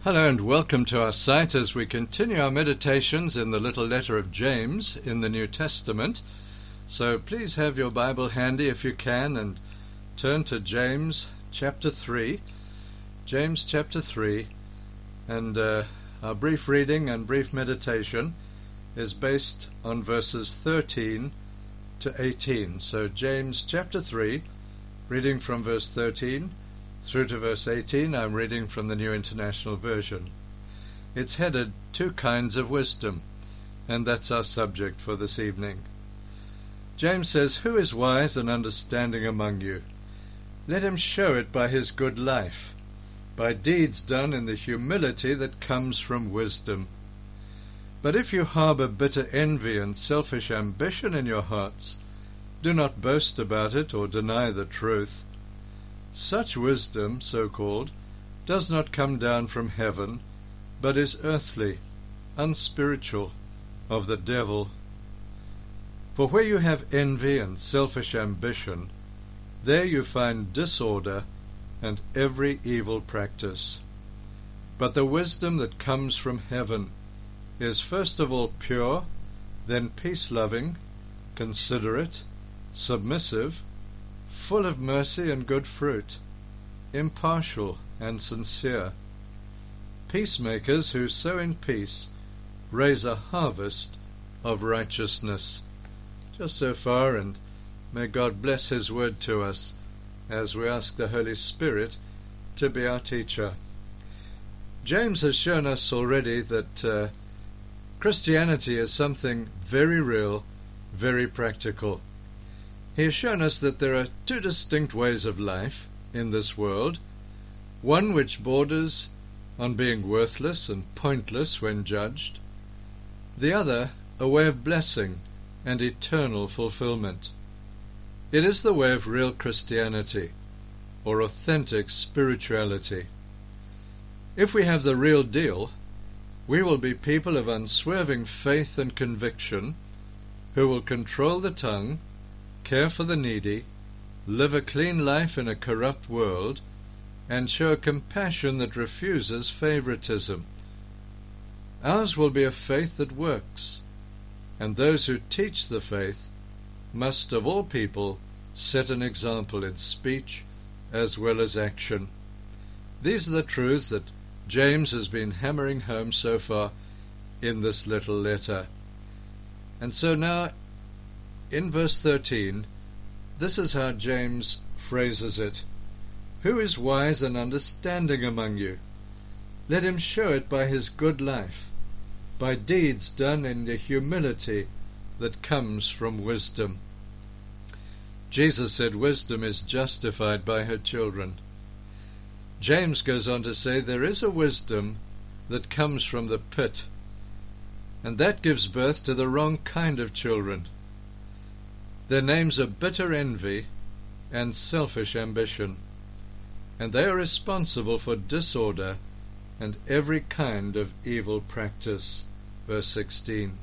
Hello and welcome to our site as we continue our meditations in the little letter of James in the New Testament. So please have your Bible handy if you can and turn to James chapter 3. James chapter 3, and our brief reading and brief meditation is based on verses 13 to 18. So James chapter 3, reading from verse 13 through to verse 18, I'm reading from the New International Version. It's headed Two Kinds of Wisdom, and that's our subject for this evening. James says, "Who is wise and understanding among you? Let him show it by his good life, by deeds done in the humility that comes from wisdom. But if you harbor bitter envy and selfish ambition in your hearts, do not boast about it or deny the truth. Such wisdom, so-called, does not come down from heaven, but is earthly, unspiritual, of the devil. For where you have envy and selfish ambition, there you find disorder and every evil practice. But the wisdom that comes from heaven is first of all pure, then peace-loving, considerate, submissive, full of mercy and good fruit, impartial and sincere. Peacemakers who sow in peace raise a harvest of righteousness." Just so far, and may God bless His word to us as we ask the Holy Spirit to be our teacher. James has shown us already that Christianity is something very real, very practical. He has shown us that there are two distinct ways of life in this world, one which borders on being worthless and pointless when judged, the other a way of blessing and eternal fulfillment. It is the way of real Christianity, or authentic spirituality. If we have the real deal, we will be people of unswerving faith and conviction who will control the tongue, care for the needy, live a clean life in a corrupt world, and show a compassion that refuses favoritism. Ours will be a faith that works, and those who teach the faith must, of all people, set an example in speech as well as action. These are the truths that James has been hammering home so far in this little letter. And so now, in verse 13, this is how James phrases it. "Who is wise and understanding among you? Let him show it by his good life, by deeds done in the humility that comes from wisdom." Jesus said wisdom is justified by her children. James goes on to say there is a wisdom that comes from the pit, and that gives birth to the wrong kind of children. Their names are bitter envy and selfish ambition, and they are responsible for disorder and every kind of evil practice. Verse 16.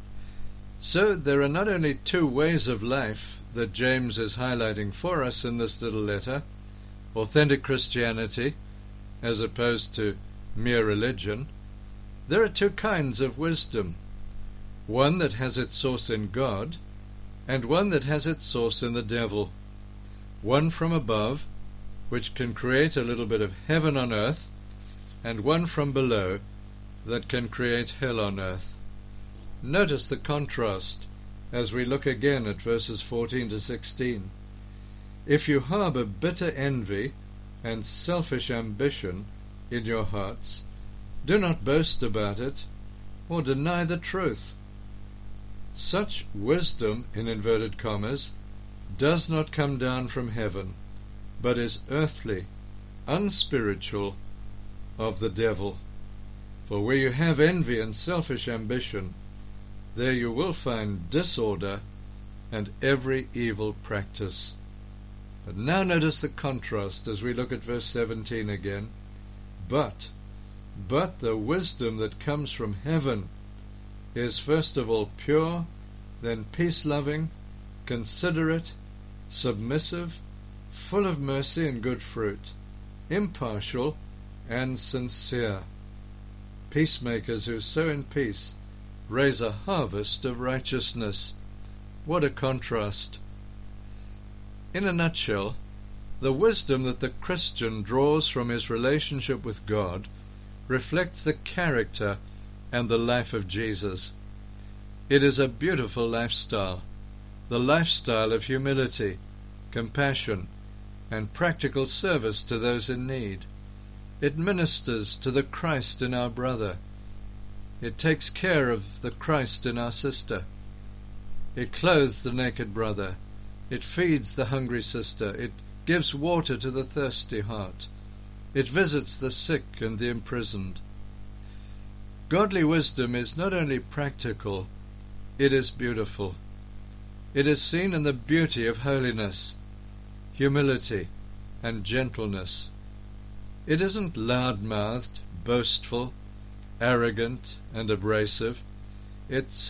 So there are not only two ways of life that James is highlighting for us in this little letter, authentic Christianity as opposed to mere religion. There are two kinds of wisdom, one that has its source in God, and one that has its source in the devil. One from above, which can create a little bit of heaven on earth, and one from below that can create hell on earth. Notice the contrast as we look again at verses 14 to 16. "If you harbor bitter envy and selfish ambition in your hearts, do not boast about it or deny the truth." Such wisdom, in inverted commas, does not come down from heaven, but is earthly, unspiritual, of the devil. For where you have envy and selfish ambition, there you will find disorder and every evil practice. But now notice the contrast as we look at verse 17 again. But the wisdom that comes from heaven is first of all pure, then peace-loving, considerate, submissive, full of mercy and good fruit, impartial, and sincere. Peacemakers who sow in peace raise a harvest of righteousness. What a contrast! In a nutshell, the wisdom that the Christian draws from his relationship with God reflects the character and the life of Jesus. It is a beautiful lifestyle, the lifestyle of humility, compassion, and practical service to those in need. It ministers to the Christ in our brother. It takes care of the Christ in our sister. It clothes the naked brother. It feeds the hungry sister. It gives water to the thirsty heart. It visits the sick and the imprisoned. Godly wisdom is not only practical, it is beautiful. It is seen in the beauty of holiness, humility, and gentleness. It isn't loud-mouthed, boastful, arrogant, and abrasive. It's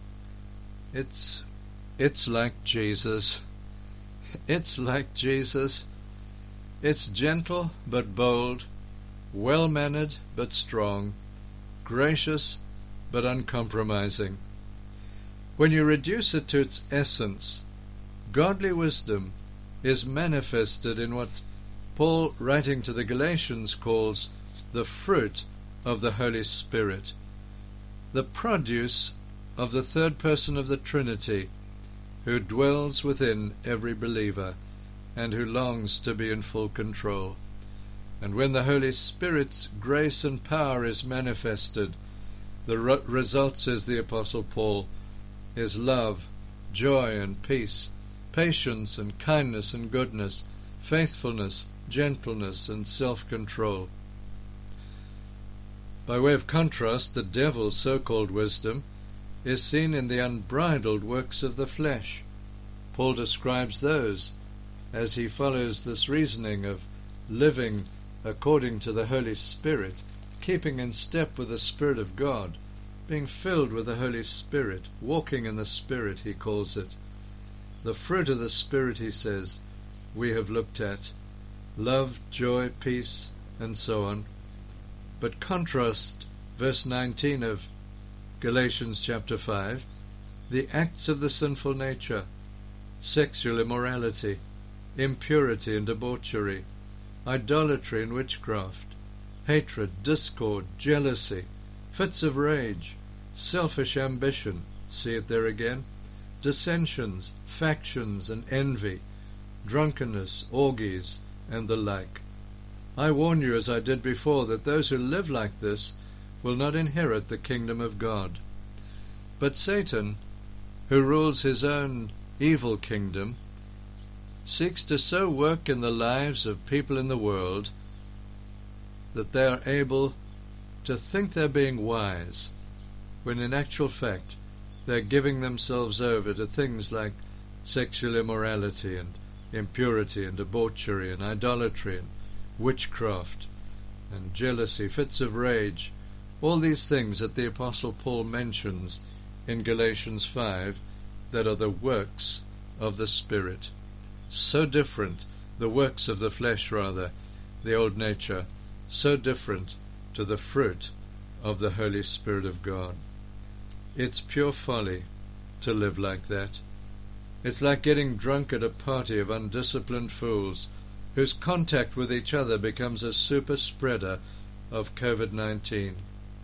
like Jesus. It's like Jesus. It's gentle but bold, well-mannered but strong, gracious but uncompromising. When you reduce it to its essence, godly wisdom is manifested in what Paul, writing to the Galatians, calls the fruit of the Holy Spirit, the produce of the third person of the Trinity, who dwells within every believer and who longs to be in full control. And when the Holy Spirit's grace and power is manifested, the result, says the Apostle Paul, is love, joy and peace, patience and kindness and goodness, faithfulness, gentleness and self-control. By way of contrast, the devil's so-called wisdom is seen in the unbridled works of the flesh. Paul describes those as he follows this reasoning of living according to the Holy Spirit, keeping in step with the Spirit of God, being filled with the Holy Spirit, walking in the Spirit, he calls it. The fruit of the Spirit, he says, we have looked at: love, joy, peace, and so on. But contrast verse 19 of Galatians chapter 5, the acts of the sinful nature: sexual immorality, impurity and debauchery, idolatry and witchcraft, hatred, discord, jealousy, fits of rage, selfish ambition, see it there again, dissensions, factions and envy, drunkenness, orgies, and the like. I warn you, as I did before, that those who live like this will not inherit the kingdom of God. But Satan, who rules his own evil kingdom, seeks to so work in the lives of people in the world that they are able to think they're being wise, when in actual fact they're giving themselves over to things like sexual immorality and impurity and debauchery and idolatry and witchcraft and jealousy, fits of rage, all these things that the Apostle Paul mentions in Galatians 5 that are the works of the Spirit. So different, the works of the flesh rather, the old nature, so different to the fruit of the Holy Spirit of God. It's pure folly to live like that. It's like getting drunk at a party of undisciplined fools whose contact with each other becomes a super spreader of COVID-19.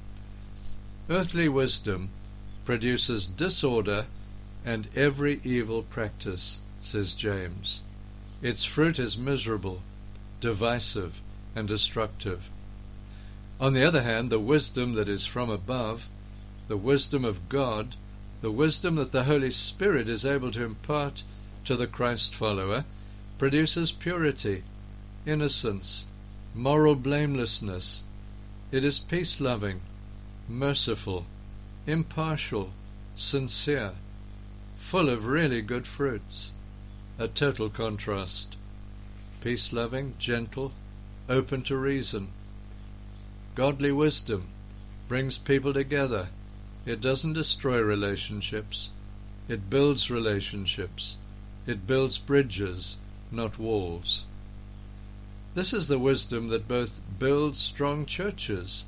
Earthly wisdom produces disorder and every evil practice, says James. Its fruit is miserable, divisive, and destructive. On the other hand, the wisdom that is from above, the wisdom of God, the wisdom that the Holy Spirit is able to impart to the Christ follower, produces purity, innocence, moral blamelessness. It is peace-loving, merciful, impartial, sincere, full of really good fruits. A total contrast. Peace-loving, gentle, open to reason. Godly wisdom brings people together. It doesn't destroy relationships. It builds relationships. It builds bridges, not walls. This is the wisdom that both builds strong churches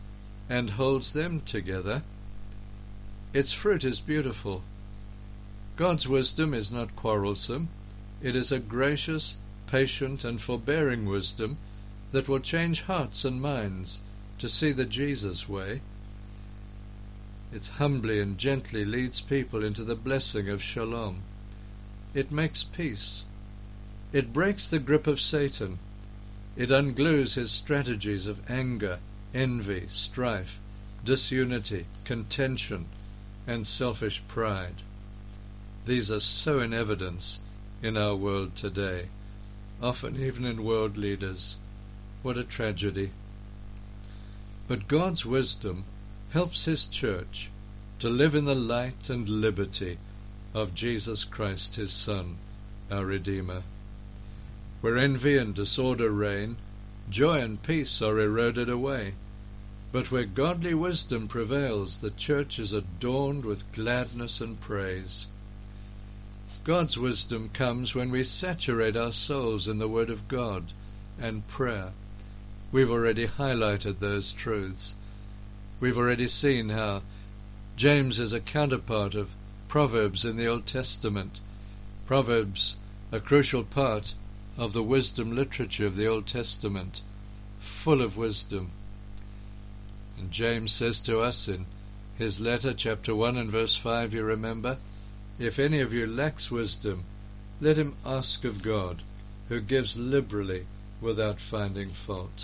and holds them together. Its fruit is beautiful. God's wisdom is not quarrelsome. It is a gracious, patient, and forbearing wisdom that will change hearts and minds to see the Jesus way. It humbly and gently leads people into the blessing of shalom. It makes peace. It breaks the grip of Satan. It unglues his strategies of anger, envy, strife, disunity, contention, and selfish pride. These are so in evidence in our world today, often even in world leaders. What a tragedy. But God's wisdom helps his church to live in the light and liberty of Jesus Christ, his Son, our Redeemer. Where envy and disorder reign, joy and peace are eroded away. But where godly wisdom prevails, the church is adorned with gladness and praise. God's wisdom comes when we saturate our souls in the Word of God and prayer. We've already highlighted those truths. We've already seen how James is a counterpart of Proverbs in the Old Testament. Proverbs, a crucial part of the wisdom literature of the Old Testament, full of wisdom. And James says to us in his letter, chapter 1 and verse 5, you remember, if any of you lacks wisdom, let him ask of God, who gives liberally without finding fault.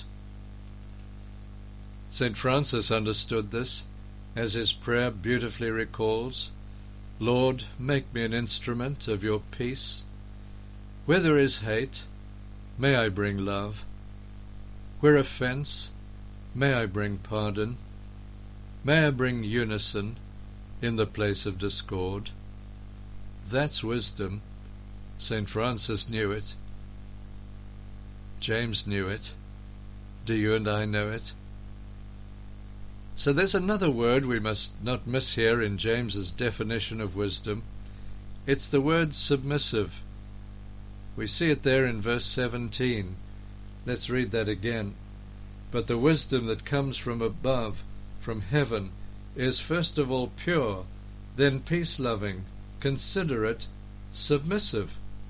St. Francis understood this, as his prayer beautifully recalls. Lord, make me an instrument of your peace. Where there is hate, may I bring love. Where offense, may I bring pardon. May I bring unison in the place of discord. That's wisdom. St. Francis knew it. James knew it. Do you and I know it? So there's another word we must not miss here in James's definition of wisdom. It's the word submissive. We see it there in verse 17. Let's read that again. But the wisdom that comes from above, from heaven, is first of all pure, then peace-loving, considerate, submissive,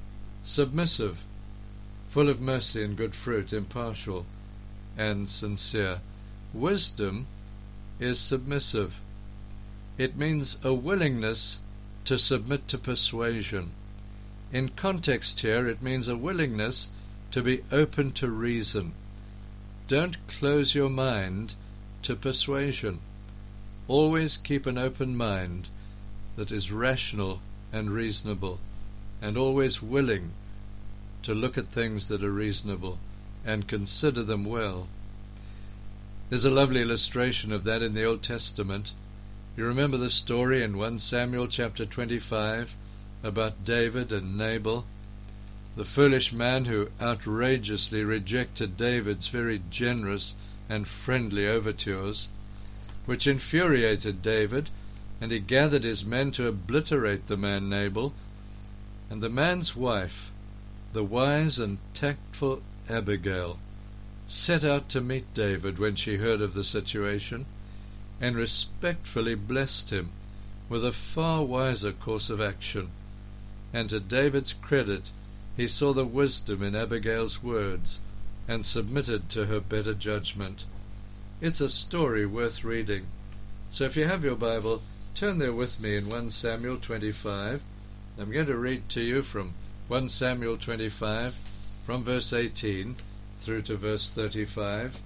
full of mercy and good fruit, impartial and sincere. Wisdom is submissive. It means a willingness to submit to persuasion. In context here, it means a willingness to be open to reason. Don't close your mind to persuasion. Always keep an open mind that is rational and reasonable, and always willing to look at things that are reasonable and consider them well. There's a lovely illustration of that in the Old Testament. You remember the story in 1 Samuel chapter 25 about David and Nabal, the foolish man who outrageously rejected David's very generous and friendly overtures, which infuriated David, and he gathered his men to obliterate the man Nabal. And the man's wife, the wise and tactful Abigail, set out to meet David when she heard of the situation, and respectfully blessed him with a far wiser course of action. And to David's credit, he saw the wisdom in Abigail's words, and submitted to her better judgment. It's a story worth reading. So if you have your Bible, turn there with me in 1 Samuel 25. I'm going to read to you from 1 Samuel 25, from verse 18 through to verse 35.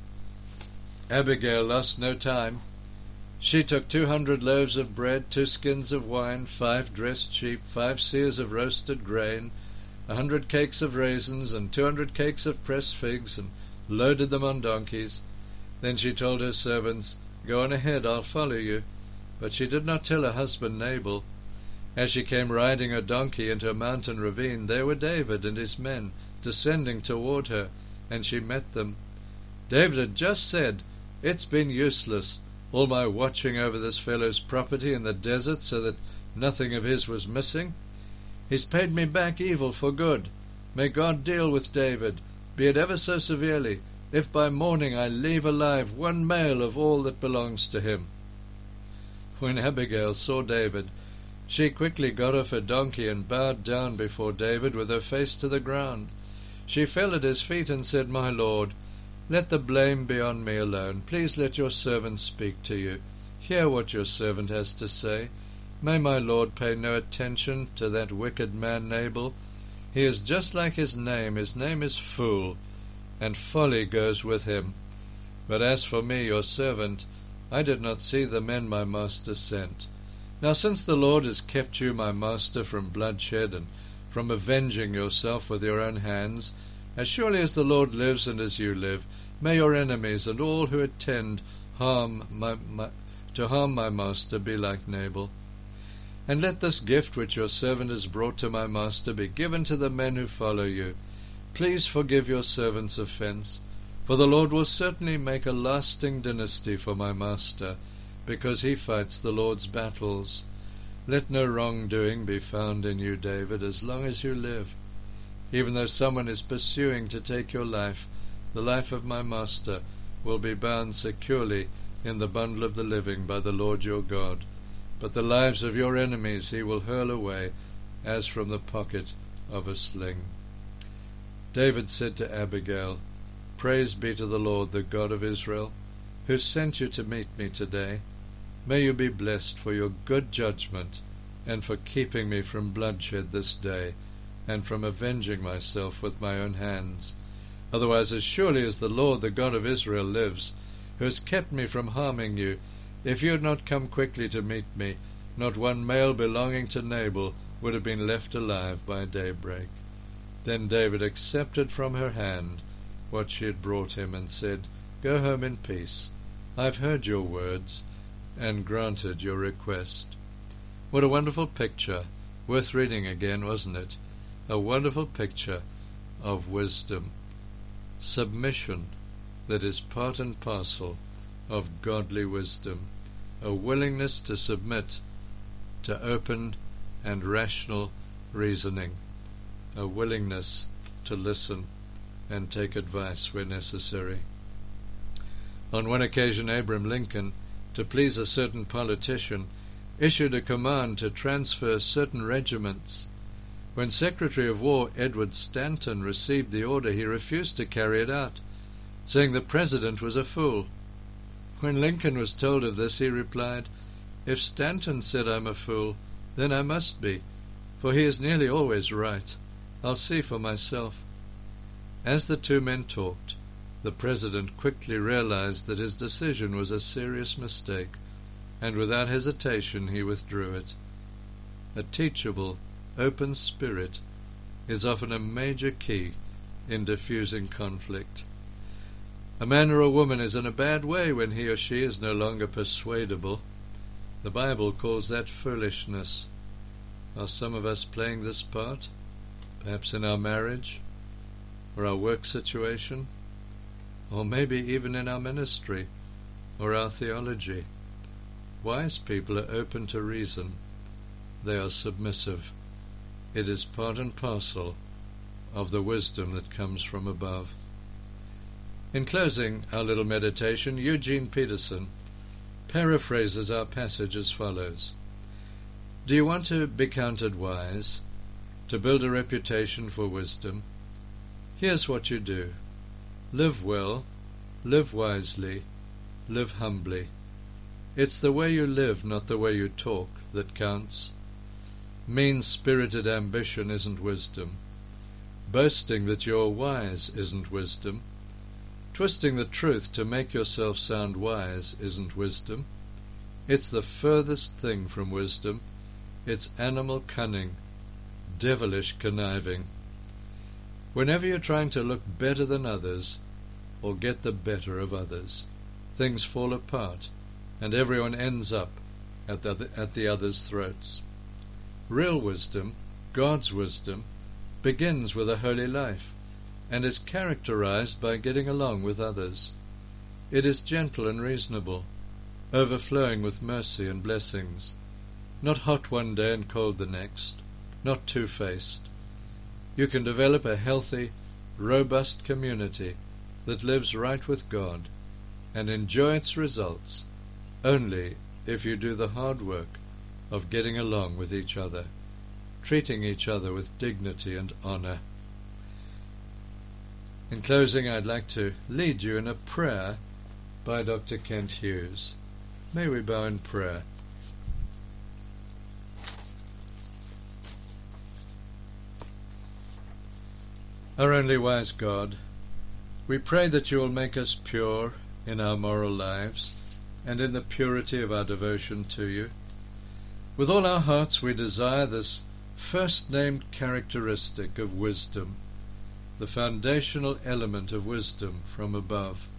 Abigail lost no time. She took 200 loaves of bread, 2 skins of wine, 5 dressed sheep, 5 seahs of roasted grain, 100 cakes of raisins, and 200 cakes of pressed figs, and loaded them on donkeys. Then she told her servants, "Go on ahead, I'll follow you." But she did not tell her husband Nabal. As she came riding her donkey into a mountain ravine, there were David and his men descending toward her, and she met them. David had just said, "It's been useless, all my watching over this fellow's property in the desert so that nothing of his was missing. He's paid me back evil for good. May God deal with David, be it ever so severely, if by morning I leave alive one male of all that belongs to him." When Abigail saw David, she quickly got off her donkey and bowed down before David with her face to the ground. She fell at his feet and said, "My lord, let the blame be on me alone. Please let your servant speak to you. Hear what your servant has to say. May my lord pay no attention to that wicked man Nabal. He is just like his name. His name is Fool, and folly goes with him. But as for me, your servant, I did not see the men my master sent. Now since the Lord has kept you, my master, from bloodshed and from avenging yourself with your own hands, as surely as the Lord lives and as you live, may your enemies and all who intend harm my master be like Nabal. And let this gift which your servant has brought to my master be given to the men who follow you. Please forgive your servant's offense, for the Lord will certainly make a lasting dynasty for my master, because he fights the Lord's battles. Let no wrongdoing be found in you, David, as long as you live. Even though someone is pursuing to take your life, the life of my master will be bound securely in the bundle of the living by the Lord your God. But the lives of your enemies he will hurl away as from the pocket of a sling." David said to Abigail, "Praise be to the Lord, the God of Israel, who sent you to meet me today. May you be blessed for your good judgment and for keeping me from bloodshed this day and from avenging myself with my own hands. Otherwise, as surely as the Lord, the God of Israel, lives, who has kept me from harming you, if you had not come quickly to meet me, not one male belonging to Nabal would have been left alive by daybreak." Then David accepted from her hand what she had brought him and said, "Go home in peace. I have heard your words and granted your request." What a wonderful picture. Worth reading again, wasn't it? A wonderful picture of wisdom. Submission that is part and parcel of godly wisdom. A willingness to submit to open and rational reasoning. A willingness to listen and take advice where necessary. On one occasion, Abraham Lincoln, to please a certain politician, issued a command to transfer certain regiments. When Secretary of War Edward Stanton received the order, he refused to carry it out, saying the President was a fool. When Lincoln was told of this, he replied, "If Stanton said I'm a fool, then I must be, for he is nearly always right. I'll see for myself." As the two men talked, the President quickly realized that his decision was a serious mistake, and without hesitation he withdrew it. A teachable, open spirit is often a major key in diffusing conflict. A man or a woman is in a bad way when he or she is no longer persuadable. The Bible calls that foolishness. Are some of us playing this part? Perhaps in our marriage, or our work situation, or maybe even in our ministry, or our theology. Wise people are open to reason. They are submissive. It is part and parcel of the wisdom that comes from above. In closing our little meditation, Eugene Peterson paraphrases our passage as follows. Do you want to be counted wise, to build a reputation for wisdom? Here's what you do. Live well, live wisely, live humbly. It's the way you live, not the way you talk, that counts. Mean-spirited ambition isn't wisdom. Boasting that you're wise isn't wisdom. Twisting the truth to make yourself sound wise isn't wisdom. It's the furthest thing from wisdom. It's animal cunning, devilish conniving. Whenever you're trying to look better than others or get the better of others, things fall apart and everyone ends up at the other's throats. Real wisdom, God's wisdom, begins with a holy life and is characterized by getting along with others. It is gentle and reasonable, overflowing with mercy and blessings, not hot one day and cold the next, not two-faced. You can develop a healthy, robust community that lives right with God, and enjoy its results only if you do the hard work of getting along with each other, treating each other with dignity and honor. In closing, I'd like to lead you in a prayer by Dr. Kent Hughes. May we bow in prayer. Our only wise God, we pray that you will make us pure in our moral lives and in the purity of our devotion to you. With all our hearts we desire this first-named characteristic of wisdom, the foundational element of wisdom from above.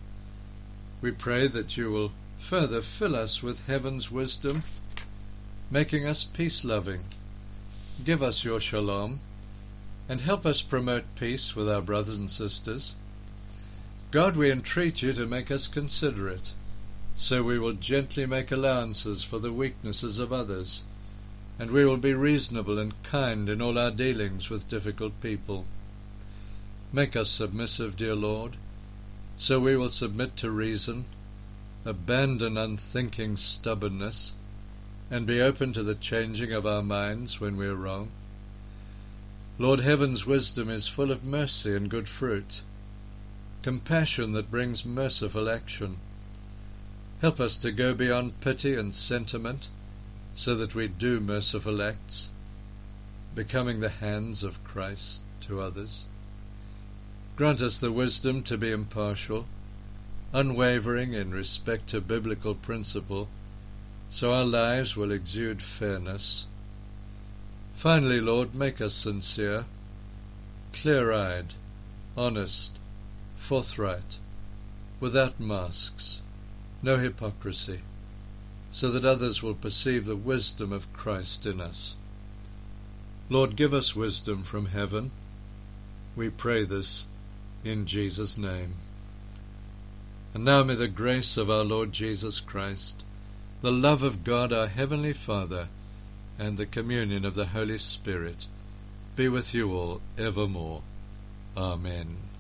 We pray that you will further fill us with heaven's wisdom, making us peace-loving. Give us your shalom, and help us promote peace with our brothers and sisters. God, we entreat you to make us considerate, so we will gently make allowances for the weaknesses of others, and we will be reasonable and kind in all our dealings with difficult people. Make us submissive, dear Lord, so we will submit to reason, abandon unthinking stubbornness, and be open to the changing of our minds when we are wrong. Lord, heaven's wisdom is full of mercy and good fruit, compassion that brings merciful action. Help us to go beyond pity and sentiment, so that we do merciful acts, becoming the hands of Christ to others. Grant us the wisdom to be impartial, unwavering in respect to biblical principle, so our lives will exude fairness. Finally, Lord, make us sincere, clear-eyed, honest, forthright, without masks, no hypocrisy, so that others will perceive the wisdom of Christ in us. Lord, give us wisdom from heaven. We pray this in Jesus' name. And now may the grace of our Lord Jesus Christ, the love of God our Heavenly Father, and the communion of the Holy Spirit be with you all evermore. Amen.